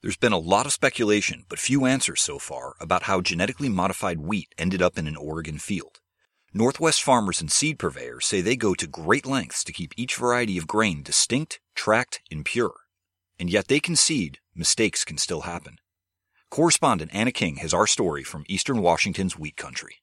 There's been a lot of speculation, but few answers so far about how genetically modified wheat ended up in an Oregon field. Northwest farmers and seed purveyors say they go to great lengths to keep each variety of grain distinct, tracked, and pure. And yet they concede mistakes can still happen. Correspondent Anna King has our story from eastern Washington's wheat country.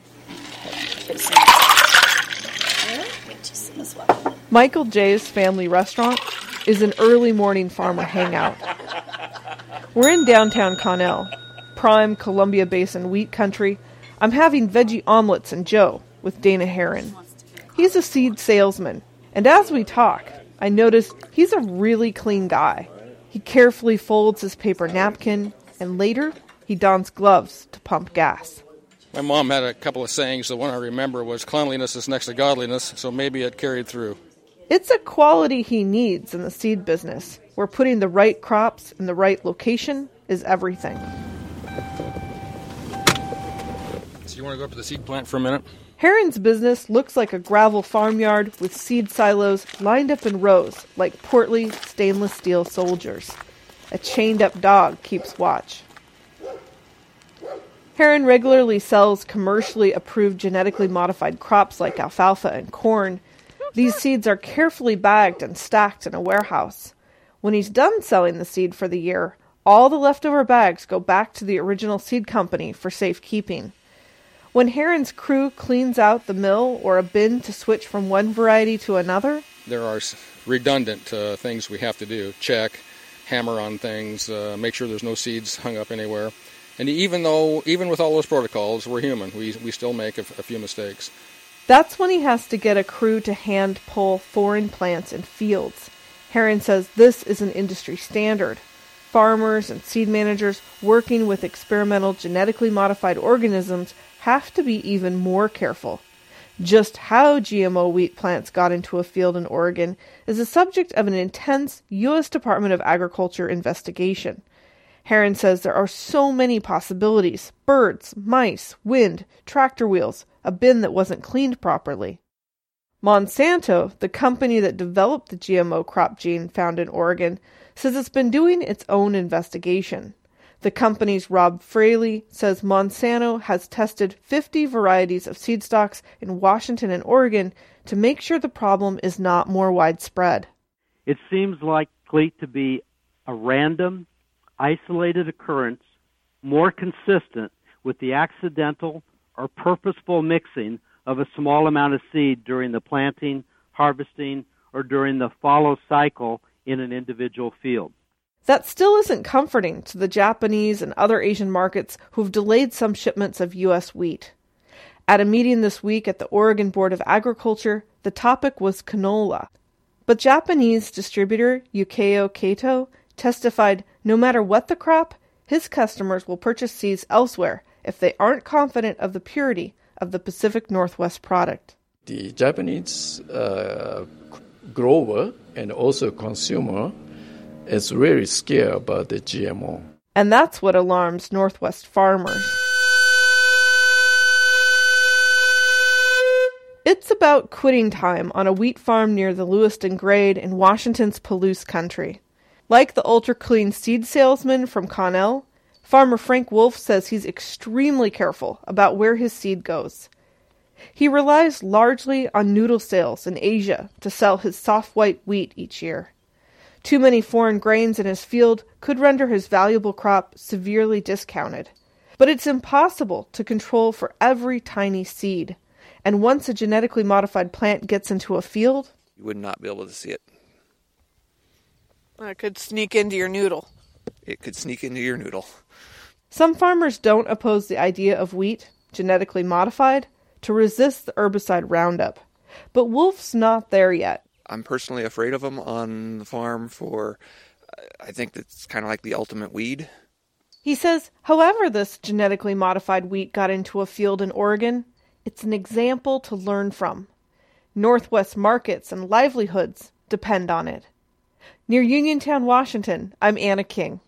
Michael J's family restaurant is an early morning farmer hangout. We're in downtown Connell, prime Columbia Basin wheat country. I'm having veggie omelets and Joe with Dana Herron. He's a seed salesman, and as we talk, I notice he's a really clean guy. He carefully folds his paper napkin, and later he dons gloves to pump gas. My mom had a couple of sayings. The one I remember was, cleanliness is next to godliness, so maybe it carried through. It's a quality he needs in the seed business, where putting the right crops in the right location is everything. So you want to go up to the seed plant for a minute? Herron's business looks like a gravel farmyard with seed silos lined up in rows like portly stainless steel soldiers. A chained-up dog keeps watch. Herron regularly sells commercially approved genetically modified crops like alfalfa and corn. These seeds are carefully bagged and stacked in a warehouse. When he's done selling the seed for the year, all the leftover bags go back to the original seed company for safekeeping. When Herron's crew cleans out the mill or a bin to switch from one variety to another, there are redundant things we have to do. Check, hammer on things, make sure there's no seeds hung up anywhere. And even with all those protocols, we're human. We still make a few mistakes. That's when he has to get a crew to hand pull foreign plants in fields. Herron says this is an industry standard. Farmers and seed managers working with experimental genetically modified organisms have to be even more careful. Just how GMO wheat plants got into a field in Oregon is the subject of an intense U.S. Department of Agriculture investigation. Herron says there are so many possibilities: birds, mice, wind, tractor wheels, a bin that wasn't cleaned properly. Monsanto, the company that developed the GMO crop gene found in Oregon, says it's been doing its own investigation. The company's Rob Fraley says Monsanto has tested 50 varieties of seed stocks in Washington and Oregon to make sure the problem is not more widespread. It seems likely to be a random, isolated occurrence, more consistent with the accidental or purposeful mixing of a small amount of seed during the planting, harvesting, or during the follow cycle in an individual field. That still isn't comforting to the Japanese and other Asian markets who've delayed some shipments of U.S. wheat. At a meeting this week at the Oregon Board of Agriculture, the topic was canola. But Japanese distributor Yukio Kato testified no matter what the crop, his customers will purchase seeds elsewhere if they aren't confident of the purity of the Pacific Northwest product. The Japanese grower and also consumer is really scared about the GMO. And that's what alarms Northwest farmers. It's about quitting time on a wheat farm near the Lewiston Grade in Washington's Palouse country. Like the ultra-clean seed salesman from Connell, farmer Frank Wolf says he's extremely careful about where his seed goes. He relies largely on noodle sales in Asia to sell his soft white wheat each year. Too many foreign grains in his field could render his valuable crop severely discounted. But it's impossible to control for every tiny seed. And once a genetically modified plant gets into a field, you would not be able to see it. It could sneak into your noodle. It could sneak into your noodle. Some farmers don't oppose the idea of wheat, genetically modified, to resist the herbicide Roundup. But Wolf's not there yet. I'm personally afraid of them on the farm I think that's kind of like the ultimate weed. He says, however this genetically modified wheat got into a field in Oregon, it's an example to learn from. Northwest markets and livelihoods depend on it. Near Uniontown, Washington, I'm Anna King.